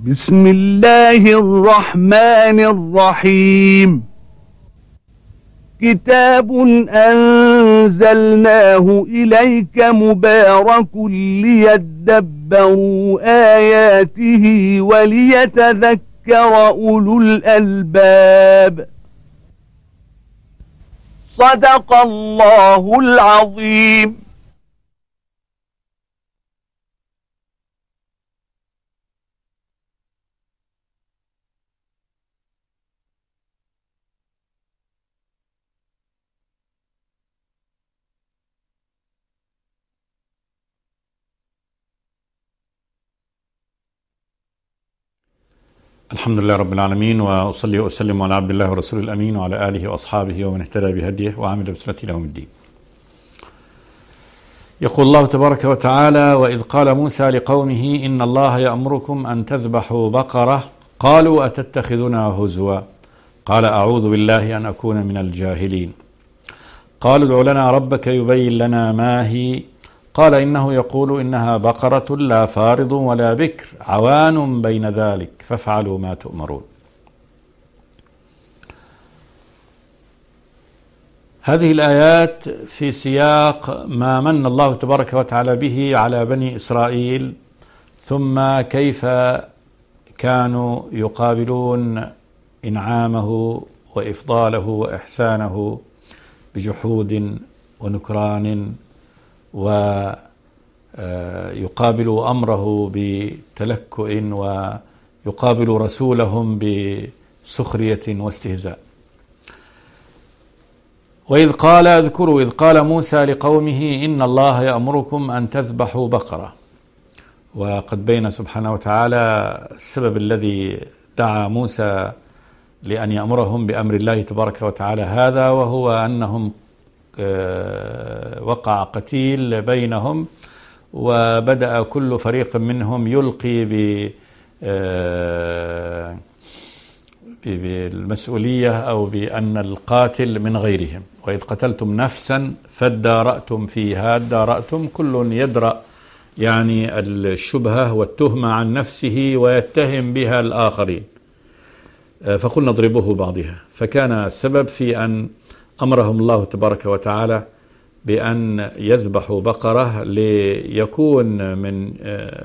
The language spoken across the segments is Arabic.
بسم الله الرحمن الرحيم. كتاب أنزلناه إليك مبارك ليدبروا آياته وليتذكر أولو الألباب. صدق الله العظيم. الحمد لله رب العالمين، وأصلي وأسلم على عبد الله ورسول الأمين وعلى آله وأصحابه ومن اهتدى بهديه وعمل بسنته إلى يوم الدين. يقول الله تبارك وتعالى: وإذ قال موسى لقومه إن الله يأمركم أن تذبحوا بقرة قالوا أتتخذنا هزوا قال أعوذ بالله أن أكون من الجاهلين. قالوا ادع لنا ربك يبين لنا ما هي قال إنه يقول إنها بقرة لا فارض ولا بكر عوان بين ذلك فافعلوا ما تؤمرون. هذه الآيات في سياق ما من الله تبارك وتعالى به على بني إسرائيل، ثم كيف كانوا يقابلون إنعامه وإفضاله وإحسانه بجحود ونكران، ويقابل أمره بتلكؤ، ويقابل رسولهم بسخرية واستهزاء. اذكروا إذ قال موسى لقومه إن الله يأمركم أن تذبحوا بقرة. وقد بين سبحانه وتعالى السبب الذي دعا موسى لأن يأمرهم بأمر الله تبارك وتعالى هذا، وهو أنهم وقع قتيل بينهم، وبدأ كل فريق منهم يلقي بالمسؤولية أو بأن القاتل من غيرهم. وإذ قتلتم نفسا فادارأتم فيها، ادارأتم كل يدرأ يعني الشبهة والتهمة عن نفسه ويتهم بها الآخرين، فقلنا اضربوه بعضها. فكان السبب في أن أمرهم الله تبارك وتعالى بأن يذبحوا بقرة ليكون من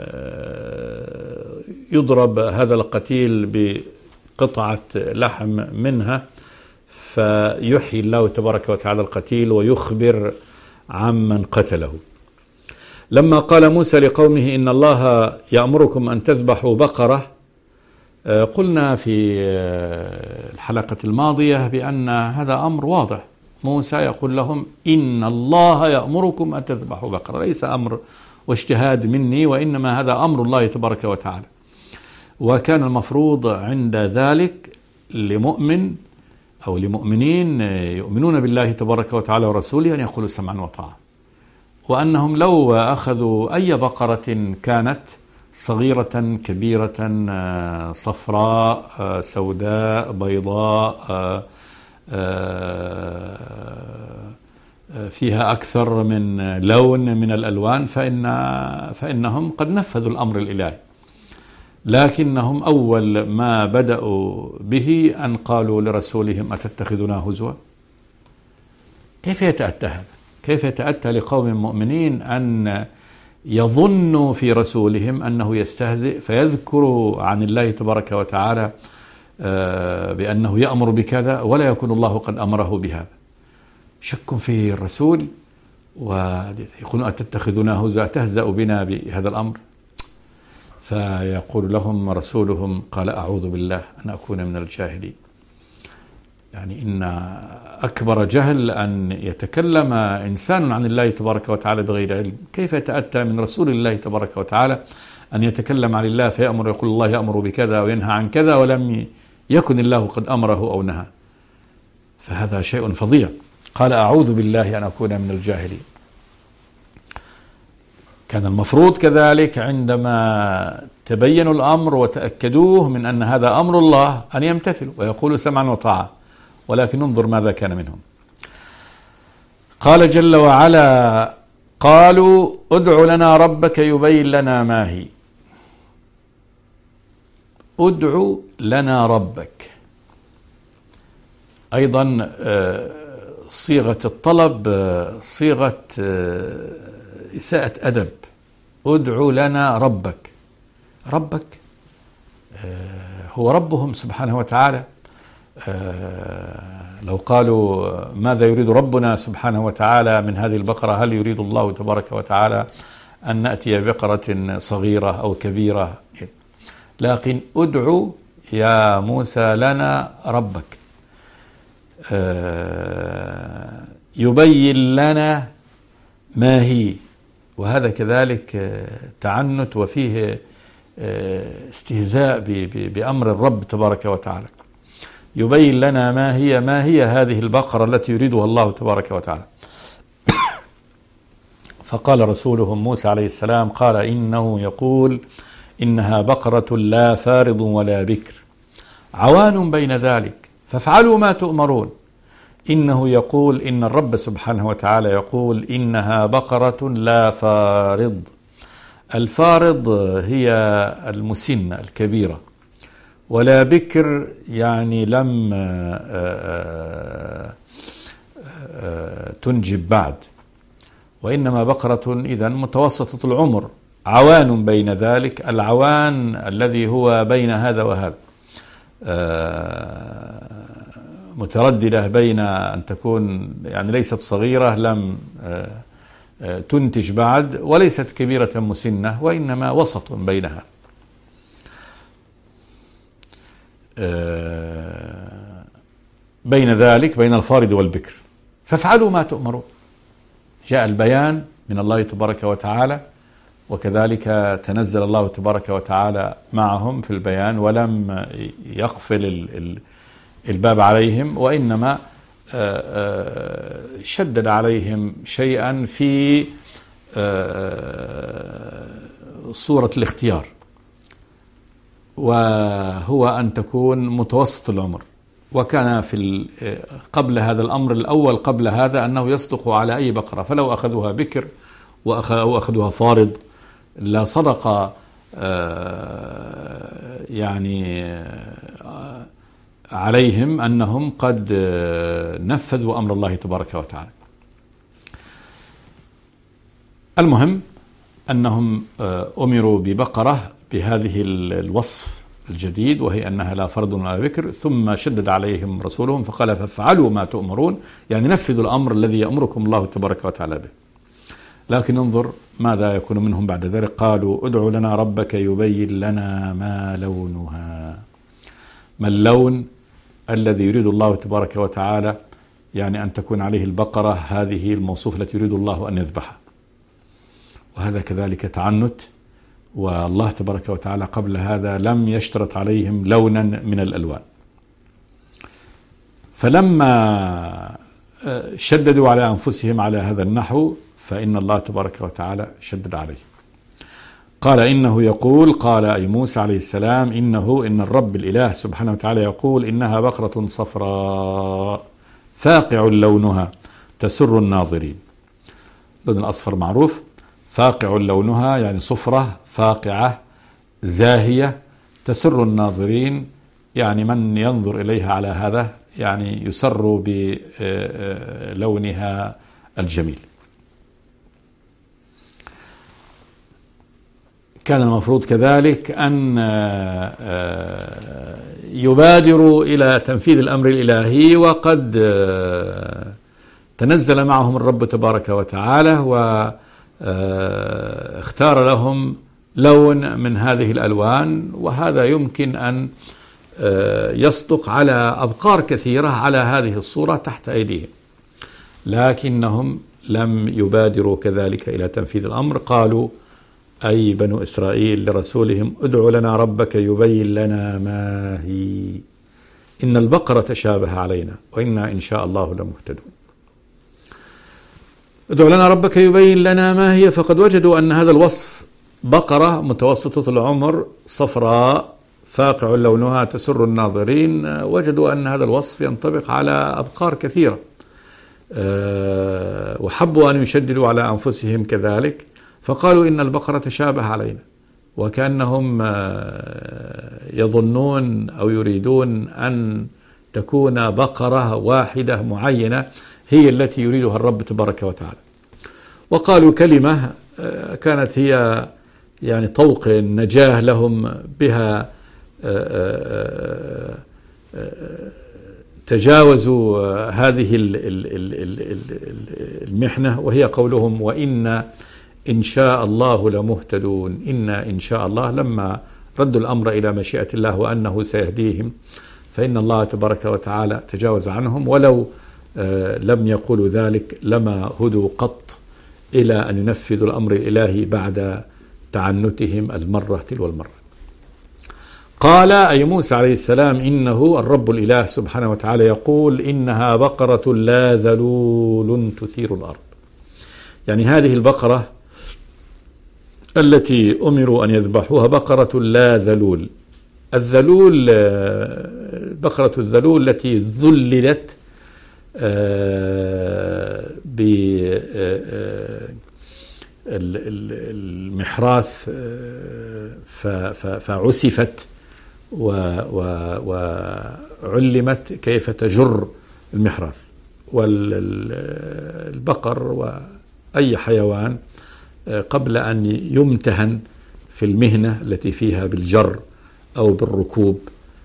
يضرب هذا القتيل بقطعة لحم منها، فيحيي الله تبارك وتعالى القتيل ويخبر عمن قتله. لما قال موسى لقومه إن الله يأمركم أن تذبحوا بقرة، قلنا في الحلقة الماضية بأن هذا أمر واضح. موسى يقول لهم إن الله يأمركم أن تذبحوا بقرة، ليس أمر واجتهاد مني، وإنما هذا أمر الله تبارك وتعالى. وكان المفروض عند ذلك لمؤمن أو لمؤمنين يؤمنون بالله تبارك وتعالى ورسوله أن يقولوا سمعا وطاعة، وأنهم لو أخذوا أي بقرة كانت صغيرة كبيرة صفراء سوداء بيضاء فيها أكثر من لون من الألوان فإنهم قد نفذوا الأمر الإلهي. لكنهم أول ما بدأوا به أن قالوا لرسولهم أتتخذنا هزوا. كيف يتأتى هذا؟ كيف يتأتى لقوم مؤمنين أن يظنوا في رسولهم أنه يستهزئ، فيذكروا عن الله تبارك وتعالى بأنه يأمر بكذا ولا يكون الله قد أمره بهذا؟ شك في الرسول، ويقولون أتتخذنا هزوا، تهزأ بنا بهذا الأمر. فيقول لهم رسولهم قال أعوذ بالله أن أكون من الجاهلين. يعني إن أكبر جهل أن يتكلم إنسان عن الله تبارك وتعالى بغير علم. كيف يتأتى من رسول الله تبارك وتعالى أن يتكلم عن الله فيأمر، يقول الله يأمر بكذا وينهى عن كذا ولم يكن الله قد أمره أو نهى؟ فهذا شيء فظيع. قال أعوذ بالله أن أكون من الجاهلين. كان المفروض كذلك عندما تبينوا الأمر وتأكدوه من أن هذا أمر الله أن يمتثلوا ويقولوا سمعا وطاعة، ولكن انظر ماذا كان منهم. قال جل وعلا قالوا ادع لنا ربك يبين لنا ما هي. ادع لنا ربك. أيضا صيغة الطلب صيغة إساءة أدب. ادع لنا ربك. ربك هو ربهم سبحانه وتعالى. لو قالوا ماذا يريد ربنا سبحانه وتعالى من هذه البقرة، هل يريد الله تبارك وتعالى أن نأتي بقرة صغيرة أو كبيرة؟ لكن ادعو يا موسى لنا ربك، يبين لنا ما هي، وهذا كذلك تعنت وفيه استهزاء بأمر الرب تبارك وتعالى. يبين لنا ما هي هذه البقرة التي يريدها الله تبارك وتعالى. فقال رسولهم موسى عليه السلام قال إنه يقول إنها بقرة لا فارض ولا بكر عوان بين ذلك فافعلوا ما تؤمرون. إنه يقول إن الرب سبحانه وتعالى يقول إنها بقرة لا فارض. الفارض هي المسنة الكبيرة، ولا بكر يعني لم تنجب بعد، وإنما بقرة إذن متوسطة العمر عوان بين ذلك. العوان الذي هو بين هذا وهذا، مترددة بين أن تكون يعني ليست صغيرة لم تنتج بعد، وليست كبيرة مسنة، وإنما وسط بينها. بين ذلك بين الفارض والبكر فافعلوا ما تؤمرون. جاء البيان من الله تبارك وتعالى، وكذلك تنزل الله تبارك وتعالى معهم في البيان، ولم يقفل الباب عليهم، وإنما شدد عليهم شيئا في صورة الاختيار، وهو أن تكون متوسط العمر. وكان في قبل هذا الأمر الأول قبل هذا أنه يصدق على أي بقرة، فلو أخذوها بكر أو أخذوها فارض لا صدق يعني عليهم أنهم قد نفذوا أمر الله تبارك وتعالى. المهم أنهم أمروا ببقرة بهذه الوصف الجديد، وهي أنها لا فرض ولا بكر، ثم شدد عليهم رسولهم فقال فافعلوا ما تؤمرون، يعني نفذوا الأمر الذي يأمركم الله تبارك وتعالى به. لكن انظر ماذا يكون منهم بعد ذلك. قالوا ادع لنا ربك يبين لنا ما لونها. ما اللون الذي يريد الله تبارك وتعالى يعني أن تكون عليه البقرة هذه الموصوف التي يريد الله أن يذبحها؟ وهذا كذلك تعنت، والله تبارك وتعالى قبل هذا لم يشترط عليهم لونا من الألوان. فلما شددوا على أنفسهم على هذا النحو فإن الله تبارك وتعالى شدد عليه. قال إنه يقول، قال أي موسى عليه السلام إن الرب الإله سبحانه وتعالى يقول إنها بقرة صفراء فاقع لونها تسر الناظرين. اللون الأصفر معروف، فاقع لونها يعني صفرة فاقعة زاهية، تسر الناظرين يعني من ينظر إليها على هذا يعني يسر بلونها الجميل. كان المفروض كذلك أن يبادروا إلى تنفيذ الأمر الإلهي، وقد تنزل معهم الرب تبارك وتعالى واختار لهم لون من هذه الألوان، وهذا يمكن أن يصدق على أبقار كثيرة على هذه الصورة تحت أيديهم، لكنهم لم يبادروا كذلك إلى تنفيذ الأمر. قالوا أي بنو إسرائيل لرسولهم ادع لنا ربك يبين لنا ما هي إن البقرة تشابه علينا وإنا إن شاء الله لمهتدون. ادع لنا ربك يبين لنا ما هي، فقد وجدوا أن هذا الوصف بقرة متوسطة العمر صفراء فاقع لونها تسر الناظرين، وجدوا أن هذا الوصف ينطبق على أبقار كثيرة، وحبوا أن يشددوا على أنفسهم كذلك، فقالوا إن البقرة تشابه علينا، وكأنهم يظنون أو يريدون أن تكون بقرة واحدة معينة هي التي يريدها الرب تبارك وتعالى. وقالوا كلمة كانت هي يعني طوق النجاة لهم، بها تجاوزوا هذه المحنة، وهي قولهم وإنا إن شاء الله لمهتدون. إنا إن شاء الله لما ردوا الأمر إلى مشيئة الله وأنه سيهديهم، فإن الله تبارك وتعالى تجاوز عنهم، ولو لم يقولوا ذلك لما هدوا قط إلى أن ينفذوا الأمر الإلهي بعد تعنتهم المرة تلو المرة. قال أي موسى عليه السلام إنه الرب الإله سبحانه وتعالى يقول إنها بقرة لا ذلول تثير الأرض. يعني هذه البقرة التي أمروا أن يذبحوها بقرة لا ذلول. الذلول بقرة الذلول التي ذللت بالمحراث فعسفت وعلمت كيف تجر المحراث. والبقر وأي حيوان قبل أن يمتهن في المهنة التي فيها بالجر أو بالركوب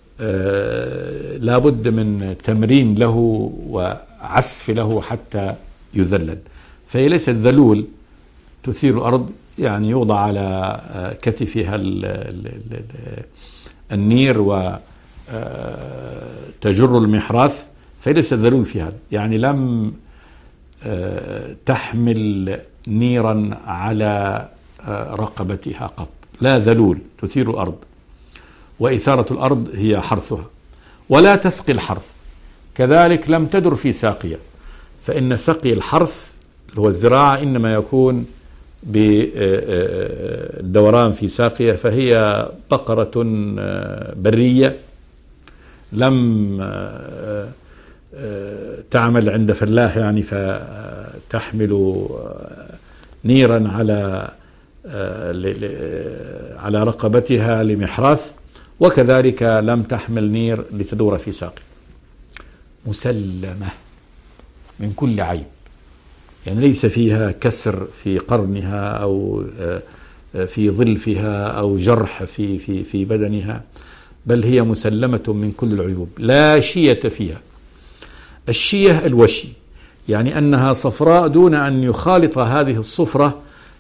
لابد من تمرين له وعسف له حتى يذلل. فهي ليست ذلول تثير الأرض، يعني يوضع على كتفها النير وتجر المحراث، فهي ليست ذلول في هذا، يعني لم تحمل نيرا على رقبتها قط. لا ذلول تثير الأرض، وإثارة الأرض هي حرثها، ولا تسقي الحرث، كذلك لم تدر في ساقية، فإن سقي الحرث اللي هو الزراعة إنما يكون بالدوران في ساقية. فهي بقرة برية لم تعمل عند فلاح يعني فتحمل نيرا على رقبتها لمحراث، وكذلك لم تحمل نير لتدور في ساقي. مسلمة من كل عيب، يعني ليس فيها كسر في قرنها أو في ظلفها أو جرح في بدنها، بل هي مسلمة من كل العيوب، لا شية فيها. الشية الوشي، يعني أنها صفراء دون أن يخالط هذه الصفرة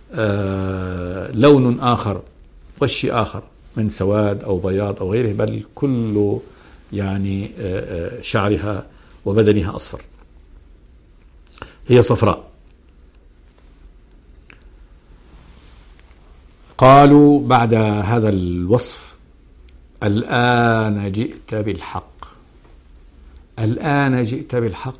لون آخر، وشي آخر من سواد أو بياض أو غيره، بل كل يعني شعرها وبدنها أصفر، هي صفراء. قالوا بعد هذا الوصف الآن جئت بالحق. الآن جئت بالحق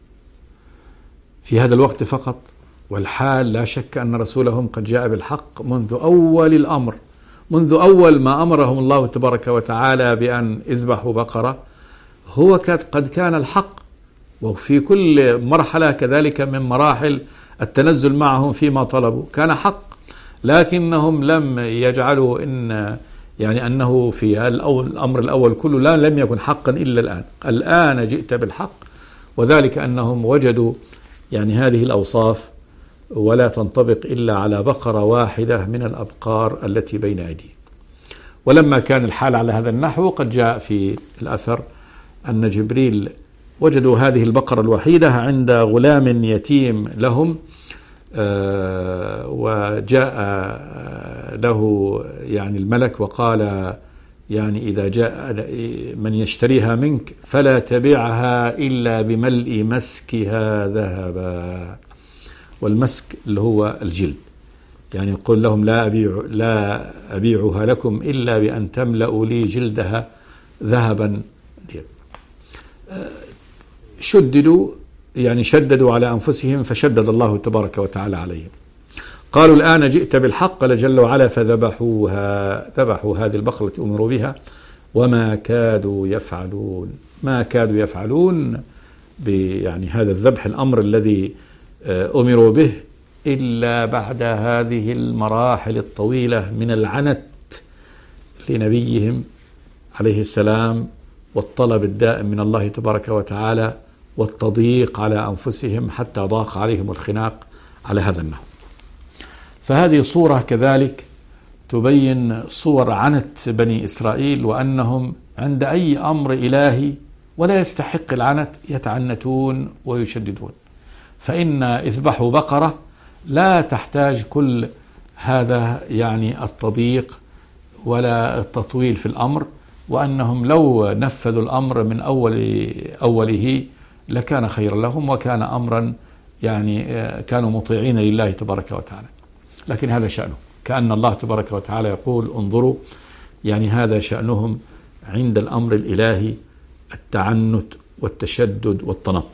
في هذا الوقت فقط، والحال لا شك أن رسولهم قد جاء بالحق منذ أول الأمر، منذ أول ما أمرهم الله تبارك وتعالى بأن اذبحوا بقرة، هو قد كان الحق. وفي كل مرحلة كذلك من مراحل التنزل معهم فيما طلبوا كان حق، لكنهم لم يجعلوا أنه في الأمر الأول كله لم يكن حقا إلا الآن. الآن جئت بالحق، وذلك أنهم وجدوا يعني هذه الأوصاف ولا تنطبق إلا على بقرة واحدة من الأبقار التي بين أيديهم. ولما كان الحال على هذا النحو قد جاء في الأثر أن جبريل وجدوا هذه البقرة الوحيدة عند غلام يتيم لهم، وجاء له يعني الملك وقال يعني إذا جاء من يشتريها منك فلا تبيعها إلا بملء مسكها ذهبا. والمسك اللي هو الجلد، يعني يقول لهم لا أبيعها لكم إلا بأن تملأوا لي جلدها ذهبا. شددوا على أنفسهم فشدد الله تبارك وتعالى عليهم. قالوا الآن جئت بالحق، قال جل وعلا ذبحوا هذه البقرة التي أمروا بها وما كادوا يفعلون. ما كادوا يفعلون يعني هذا الذبح، الأمر الذي أمروا به، إلا بعد هذه المراحل الطويلة من العنت لنبيهم عليه السلام والطلب الدائم من الله تبارك وتعالى والتضييق على أنفسهم حتى ضاق عليهم الخناق على هذا النحو. فهذه صورة كذلك تبين صور عنت بني إسرائيل، وأنهم عند أي أمر إلهي ولا يستحق العنت يتعنتون ويشددون. فإن اذبحوا بقرة لا تحتاج كل هذا يعني التضييق ولا التطويل في الأمر، وأنهم لو نفذوا الأمر من أوله لكان خيرا لهم وكان أمرا يعني كانوا مطيعين لله تبارك وتعالى. لكن هذا شأنه، كأن الله تبارك وتعالى يقول انظروا، يعني هذا شأنهم عند الأمر الإلهي، التعنت والتشدد والتنطع.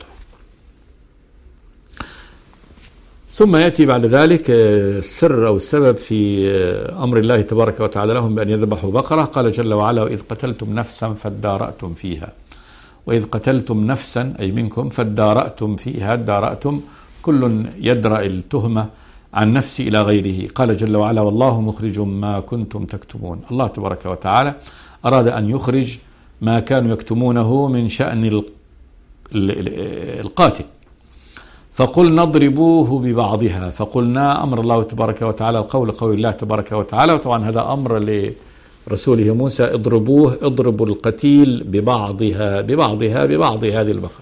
ثم يأتي بعد ذلك السر أو السبب في أمر الله تبارك وتعالى لهم بأن يذبحوا بقرة. قال جل وعلا وإذ قتلتم نفسا فادارأتم فيها. وإذ قتلتم نفسا أي منكم فادارأتم فيها، ادارأتم كل يدرأ التهمة عن نفسه إلى غيره. قال جل وعلا والله مخرج ما كنتم تكتمون. الله تبارك وتعالى أراد أن يخرج ما كانوا يكتمونه من شأن القاتل. فقل نضربوه ببعضها، فقلنا أمر الله تبارك وتعالى القول قول الله تبارك وتعالى، وطبعا هذا أمر لرسوله موسى اضربوا القتيل ببعض هذه البقرة.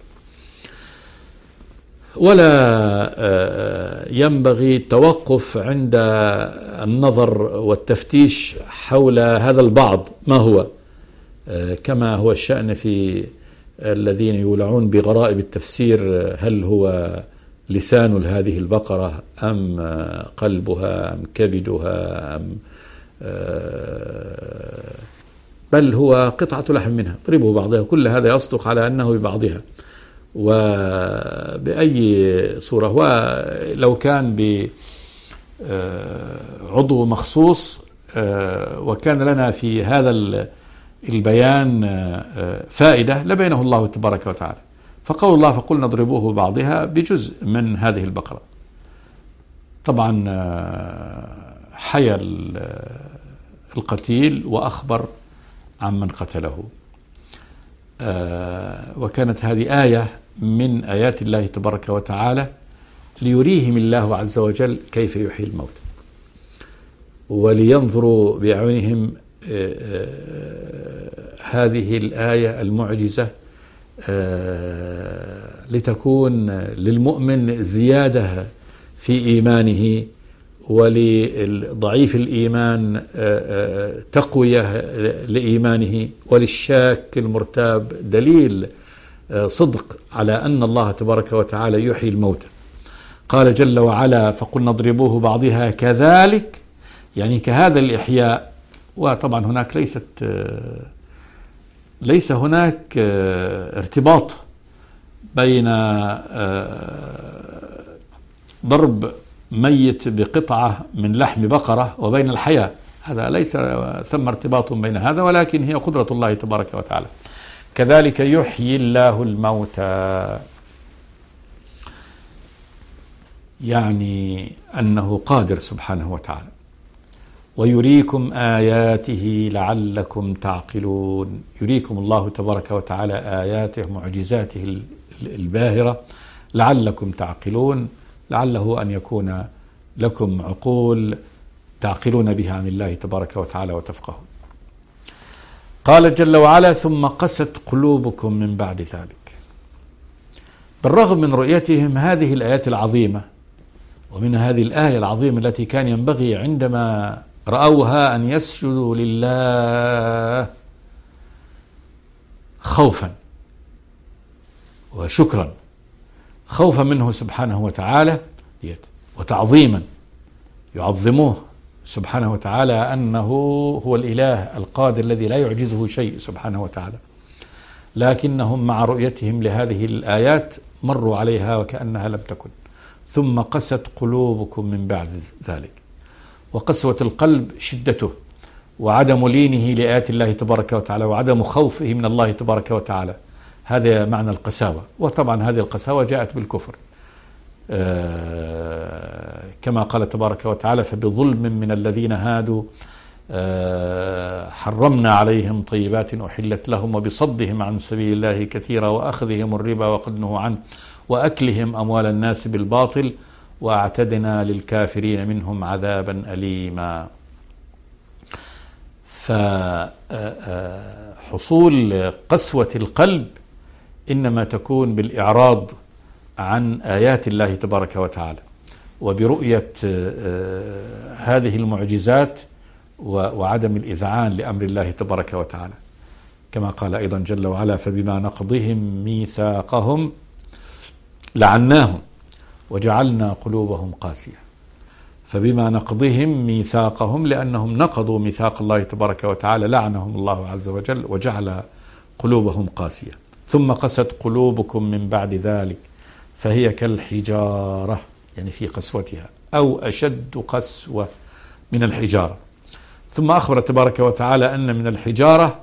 ولا ينبغي التوقف عند النظر والتفتيش حول هذا البعض ما هو، كما هو الشأن في الذين يولعون بغرائب التفسير، هل هو لسان هذه البقرة أم قلبها أم كبدها أم بل هو قطعة لحم منها، اضربوا بعضها. كل هذا يصدق على أنه ببعضها وبأي صورة. ولو كان بعضو مخصوص وكان لنا في هذا البيان فائدة لبينه الله تبارك وتعالى. فقول الله فقل نضربوه ببعضها بجزء من هذه البقرة. طبعا حيا القتيل وأخبر عمن قتله. وكانت هذه آية من آيات الله تبارك وتعالى ليريهم الله عز وجل كيف يحيي الموت، ولينظروا بأعينهم هذه الآية المعجزة لتكون للمؤمن زيادة في إيمانه، ولضعيف الإيمان تقوية لإيمانه، وللشاك المرتاب دليل صدق على أن الله تبارك وتعالى يحيي الموتى. قال جل وعلا فقل نضربوه بعضها كذلك، يعني كهذا الإحياء. وطبعا هناك ليس هناك ارتباط بين ضرب ميت بقطعة من لحم بقرة وبين الحياة، هذا ليس ثم ارتباط بين هذا، ولكن هي قدرة الله تبارك وتعالى. كذلك يحيي الله الموتى، يعني أنه قادر سبحانه وتعالى. ويريكم آياته لعلكم تعقلون، يريكم الله تبارك وتعالى آياته معجزاته الباهرة لعلكم تعقلون، لعله أن يكون لكم عقول تعقلون بها عن الله تبارك وتعالى وتفقهون. قال جل وعلا ثم قست قلوبكم من بعد ذلك. بالرغم من رؤيتهم هذه الآيات العظيمة، ومن هذه الآية العظيمة التي كان ينبغي عندما رأوها أن يسجدوا لله خوفا وشكرا، خوفا منه سبحانه وتعالى وتعظيما، يعظموه سبحانه وتعالى أنه هو الإله القادر الذي لا يعجزه شيء سبحانه وتعالى. لكنهم مع رؤيتهم لهذه الآيات مروا عليها وكأنها لم تكن. ثم قست قلوبكم من بعد ذلك. وقسوة القلب شدته وعدم لينه لآيات الله تبارك وتعالى وعدم خوفه من الله تبارك وتعالى، هذا معنى القساوة. وطبعا هذه القساوة جاءت بالكفر، كما قال تبارك وتعالى فبظلم من الذين هادوا حرمنا عليهم طيبات أحلت لهم وبصدهم عن سبيل الله كثيرا وأخذهم الربا وقد نهوا عنه وأكلهم أموال الناس بالباطل وأعتدنا للكافرين منهم عذابا أليما. فحصول قسوة القلب إنما تكون بالإعراض عن آيات الله تبارك وتعالى وبرؤية هذه المعجزات وعدم الإذعان لأمر الله تبارك وتعالى، كما قال أيضا جل وعلا: فبما نقضهم ميثاقهم لعناهم وجعلنا قلوبهم قاسية. فبما نقضهم ميثاقهم، لأنهم نقضوا ميثاق الله تبارك وتعالى، لعنهم الله عز وجل وجعل قلوبهم قاسية. ثم قست قلوبكم من بعد ذلك فهي كالحجارة، يعني في قسوتها، أو أشد قسوة من الحجارة. ثم أخبر تبارك وتعالى أن من الحجارة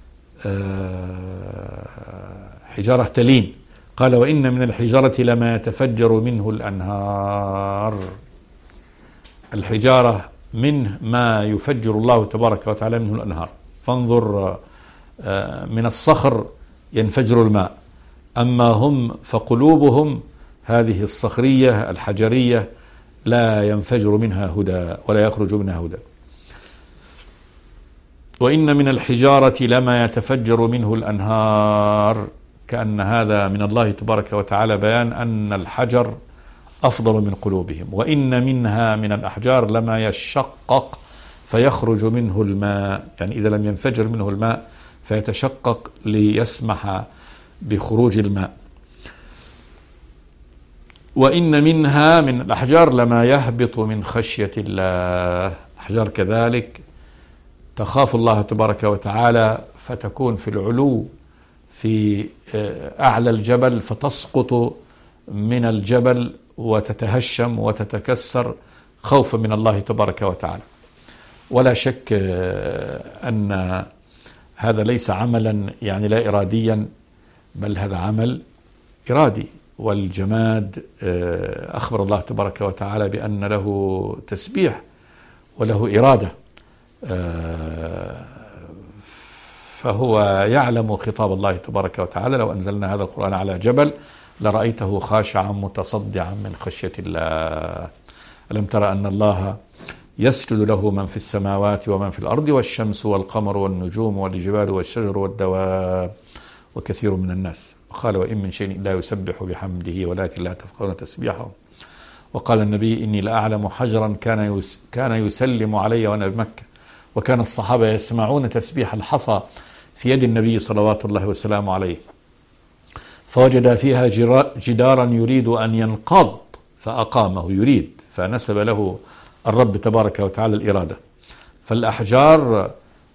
حجارة تلين، قال: وإن من الحجارة لما يتفجر منه الأنهار. الحجارة منه ما يفجر الله تبارك وتعالى منه الأنهار. فانظر، من الصخر ينفجر الماء، أما هم فقلوبهم هذه الصخرية الحجرية لا ينفجر منها هدى ولا يخرج منها هدى. وإن من الحجارة لما يتفجر منه الأنهار، كأن هذا من الله تبارك وتعالى بيان أن الحجر أفضل من قلوبهم. وإن منها من الأحجار لما يشقق فيخرج منه الماء، يعني إذا لم ينفجر منه الماء فيتشقق ليسمح بخروج الماء. وإن منها من الأحجار لما يهبط من خشية الله، أحجار كذلك تخاف الله تبارك وتعالى فتكون في العلو في أعلى الجبل، فتسقط من الجبل وتتهشم وتتكسر خوفا من الله تبارك وتعالى. ولا شك أن هذا ليس عملا يعني لا إراديا، بل هذا عمل إرادي. والجماد أخبر الله تبارك وتعالى بأن له تسبيح وله إرادة، فهو يعلم خطاب الله تبارك وتعالى. لو أنزلنا هذا القرآن على جبل لرأيته خاشعا متصدعا من خشية الله. ألم ترى أن الله يسجد له من في السماوات ومن في الأرض والشمس والقمر والنجوم والجبال والشجر والدواب وكثير من الناس. وقال: وإن من شيء إلا يسبح بحمده ولكن لا تفقهون تسبيحهم. وقال النبي: إني لأعلم حجرا كان يسلم علي وأنا بمكة، وكان الصحابة يسمعون تسبيح الحصى في يد النبي صلوات الله وسلامه عليه، فوجد فيها جدارا يريد أن ينقض فأقامه، يريد، فنسب له الرب تبارك وتعالى الإرادة. فالأحجار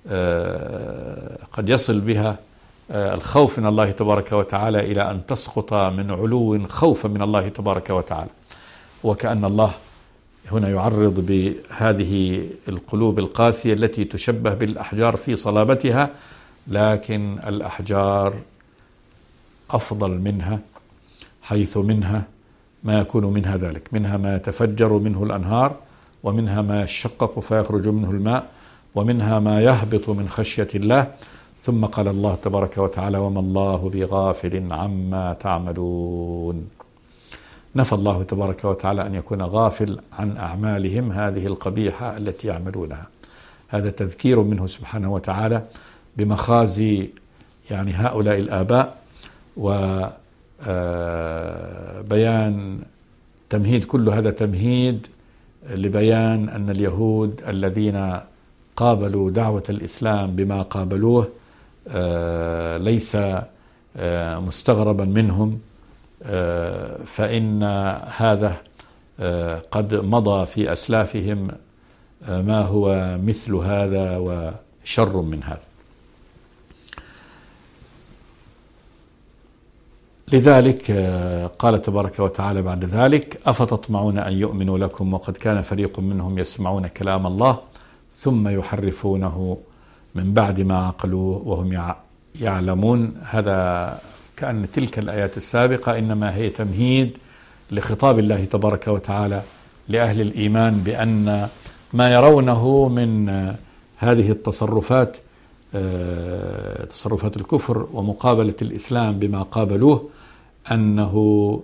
قد يصل بها الخوف من الله تبارك وتعالى إلى أن تسقط من علو خوفا من الله تبارك وتعالى. وكأن الله هنا يعرض بهذه القلوب القاسية التي تشبه بالأحجار في صلابتها، لكن الأحجار أفضل منها، حيث منها ما يكون منها ذلك، منها ما يتفجر منه الأنهار، ومنها ما يشقق فيخرج منه الماء، ومنها ما يهبط من خشية الله. ثم قال الله تبارك وتعالى: وما الله بغافل عما تعملون. نفى الله تبارك وتعالى أن يكون غافل عن أعمالهم هذه القبيحة التي يعملونها. هذا تذكير منه سبحانه وتعالى بمخازي يعني هؤلاء الآباء، وبيان تمهيد، كل هذا تمهيد لبيان أن اليهود الذين قابلوا دعوة الإسلام بما قابلوه ليس مستغربا منهم، فإن هذا قد مضى في أسلافهم ما هو مثل هذا وشر من هذا. لذلك قال تبارك وتعالى بعد ذلك: أفتطمعون أن يؤمنوا لكم وقد كان فريق منهم يسمعون كلام الله ثم يحرفونه من بعد ما عقلوه وهم يعلمون. هذا كأن تلك الآيات السابقة إنما هي تمهيد لخطاب الله تبارك وتعالى لأهل الإيمان بأن ما يرونه من هذه التصرفات تصرفات الكفر ومقابلة الإسلام بما قابلوه، أنه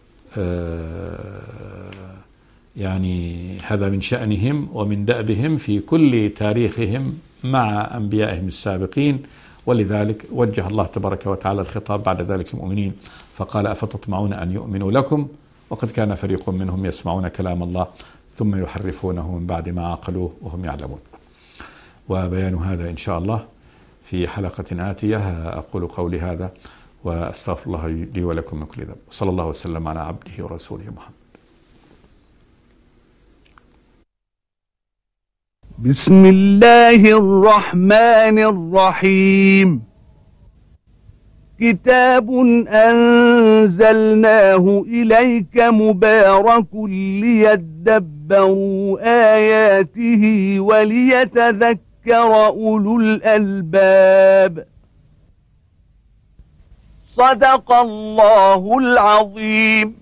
يعني هذا من شأنهم ومن دأبهم في كل تاريخهم مع أنبيائهم السابقين. ولذلك وجه الله تبارك وتعالى الخطاب بعد ذلك للمؤمنين فقال: أفتطمعون أن يؤمنوا لكم وقد كان فريق منهم يسمعون كلام الله ثم يحرفونه من بعد ما عقلوه وهم يعلمون. وبيان هذا إن شاء الله في حلقة آتية. أقول قولي هذا وأستغفر الله لي ولكم من كل ذنب، صلى الله وسلم على عبده ورسوله محمد. بسم الله الرحمن الرحيم. كتاب أنزلناه إليك مبارك ليدبروا آياته وليتذكر أولو الألباب. صدق الله العظيم.